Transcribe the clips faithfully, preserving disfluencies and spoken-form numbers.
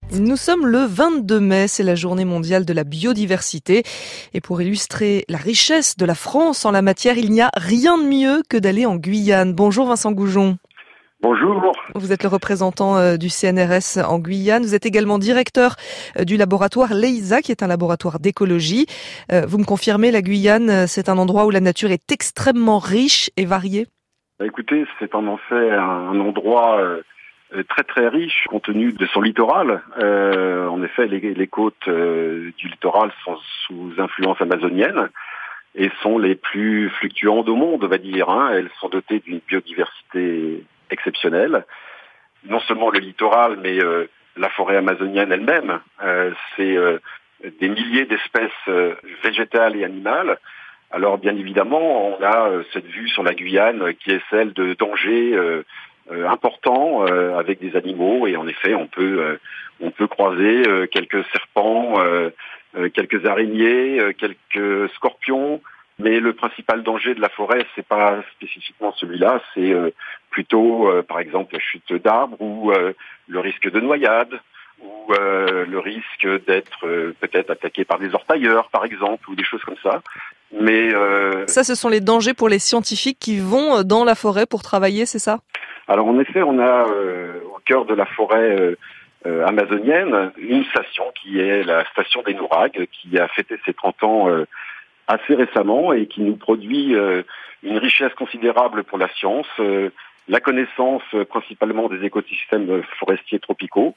Nous sommes le vingt-deux mai, c'est la journée mondiale de la biodiversité. Et pour illustrer la richesse de la France en la matière, il n'y a rien de mieux que d'aller en Guyane. Bonjour Vincent Goujon. Bonjour. Vous êtes le représentant du C N R S en Guyane. Vous êtes également directeur du laboratoire LEISA, qui est un laboratoire d'écologie. Vous me confirmez, la Guyane, c'est un endroit où la nature est extrêmement riche et variée? Écoutez, c'est en effet un endroit très très riche compte tenu de son littoral. Euh, en effet, les, les côtes euh, du littoral sont sous influence amazonienne et sont les plus fluctuantes au monde, on va dire. Hein. Elles sont dotées d'une biodiversité exceptionnelle. Non seulement le littoral, mais euh, la forêt amazonienne elle-même. Euh, c'est euh, des milliers d'espèces euh, végétales et animales. Alors bien évidemment, on a euh, cette vue sur la Guyane euh, qui est celle de dangers euh, euh, importants euh, avec des animaux. Et en effet, on peut euh, on peut croiser euh, quelques serpents, euh, euh, quelques araignées, euh, quelques scorpions. Mais le principal danger de la forêt, c'est pas spécifiquement celui-là, c'est euh, plutôt, euh, par exemple, la chute d'arbres ou euh, le risque de noyade ou euh, le risque d'être euh, peut-être attaqué par des orpailleurs, par exemple, ou des choses comme ça. Mais euh... ça, ce sont les dangers pour les scientifiques qui vont dans la forêt pour travailler, c'est ça? Alors en effet, on a euh, au cœur de la forêt euh, euh, amazonienne une station qui est la station des Nouragues, qui a fêté ses trente ans euh, assez récemment et qui nous produit euh, une richesse considérable pour la science, euh, la connaissance euh, principalement des écosystèmes forestiers tropicaux.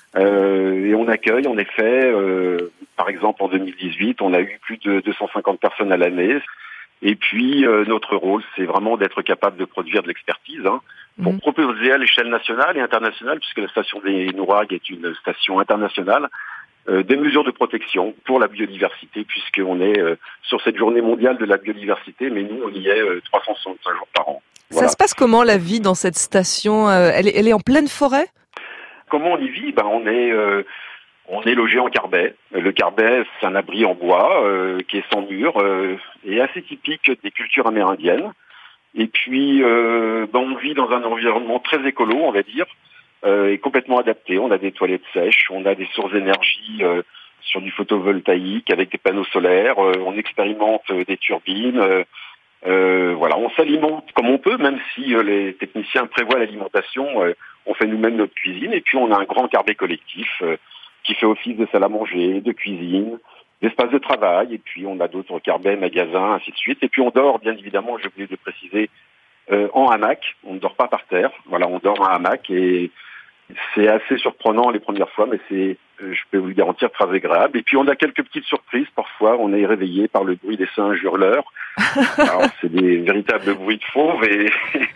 Euh, et on accueille en effet, euh, par exemple en deux mille dix-huit, on a eu plus de deux cent cinquante personnes à l'année. Et puis euh, notre rôle, c'est vraiment d'être capable de produire de l'expertise hein, pour mmh. proposer à l'échelle nationale et internationale, puisque la station des Nouragues est une station internationale, euh, des mesures de protection pour la biodiversité, puisqu'on est euh, sur cette journée mondiale de la biodiversité, mais nous on y est euh, trois cent soixante-cinq jours par an. Voilà. Ça se passe comment la vie dans cette station? euh, elle, est, elle est en pleine forêt? Comment on y vit? Ben on est euh, on est logé en carbet. Le carbet, c'est un abri en bois euh, qui est sans mur euh, et assez typique des cultures amérindiennes. Et puis euh, ben on vit dans un environnement très écolo, on va dire, euh, et complètement adapté. On a des toilettes sèches, on a des sources d'énergie euh, sur du photovoltaïque avec des panneaux solaires. Euh, on expérimente euh, des turbines. Euh, Euh, voilà, on s'alimente comme on peut, même si euh, les techniciens prévoient l'alimentation, euh, on fait nous-mêmes notre cuisine, et puis on a un grand carbet collectif euh, qui fait office de salle à manger, de cuisine, d'espace de travail, et puis on a d'autres carbets, magasins, ainsi de suite. Et puis on dort, bien évidemment, j'ai oublié de préciser, euh, en hamac, on ne dort pas par terre, voilà, on dort en hamac, et c'est assez surprenant les premières fois, mais c'est, je peux vous le garantir, très agréable. Et puis on a quelques petites surprises. Parfois, on est réveillé par le bruit des singes hurleurs. Alors c'est des véritables bruits de fauves et,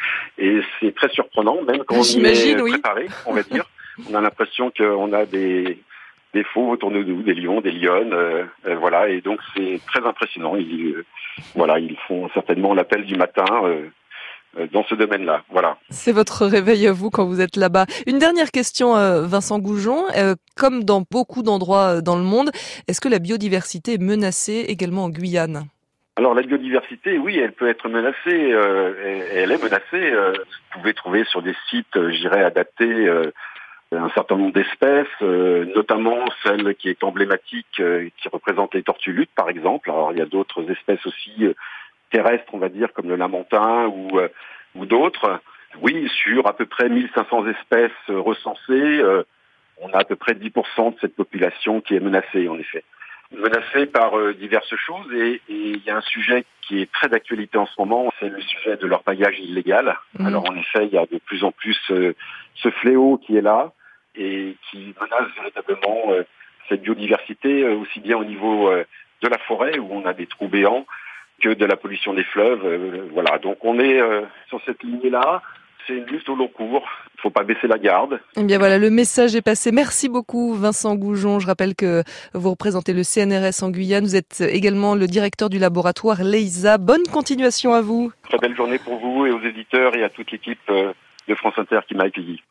et c'est très surprenant, même quand on y est oui. préparé, on va dire. On a l'impression qu'on a des des fauves autour de nous, des lions, des lionnes, euh, euh, voilà. Et donc c'est très impressionnant. Ils, euh, voilà, ils font certainement l'appel du matin. Euh, dans ce domaine-là, voilà. C'est votre réveil à vous quand vous êtes là-bas. Une dernière question, euh, Vincent Goujon. Euh, comme dans beaucoup d'endroits dans le monde, est-ce que la biodiversité est menacée également en Guyane? Alors la biodiversité, oui, elle peut être menacée. Euh, et, elle est menacée. Euh, vous pouvez trouver sur des sites, euh, je dirais, adaptés, euh, un certain nombre d'espèces, euh, notamment celle qui est emblématique, euh, qui représente les tortues luttes, par exemple. Alors il y a d'autres espèces aussi euh, terrestres, on va dire, comme le lamantin ou, euh, ou d'autres. Oui, sur à peu près mille cinq cents espèces euh, recensées, euh, on a à peu près dix pour cent de cette population qui est menacée, en effet. Menacée par euh, diverses choses, et il y a un sujet qui est très d'actualité en ce moment, c'est le sujet de l'orpaillage illégal. Mmh. Alors en effet, il y a de plus en plus euh, ce fléau qui est là, et qui menace véritablement euh, cette biodiversité, euh, aussi bien au niveau euh, de la forêt, où on a des trous béants, que de la pollution des fleuves, euh, voilà. Donc on est euh, sur cette lignée-là. C'est une lutte au long cours. Il ne faut pas baisser la garde. Eh bien voilà, le message est passé. Merci beaucoup, Vincent Goujon. Je rappelle que vous représentez le C N R S en Guyane. Vous êtes également le directeur du laboratoire LEISA. Bonne continuation à vous. Très belle journée pour vous et aux éditeurs et à toute l'équipe de France Inter qui m'a accueilli.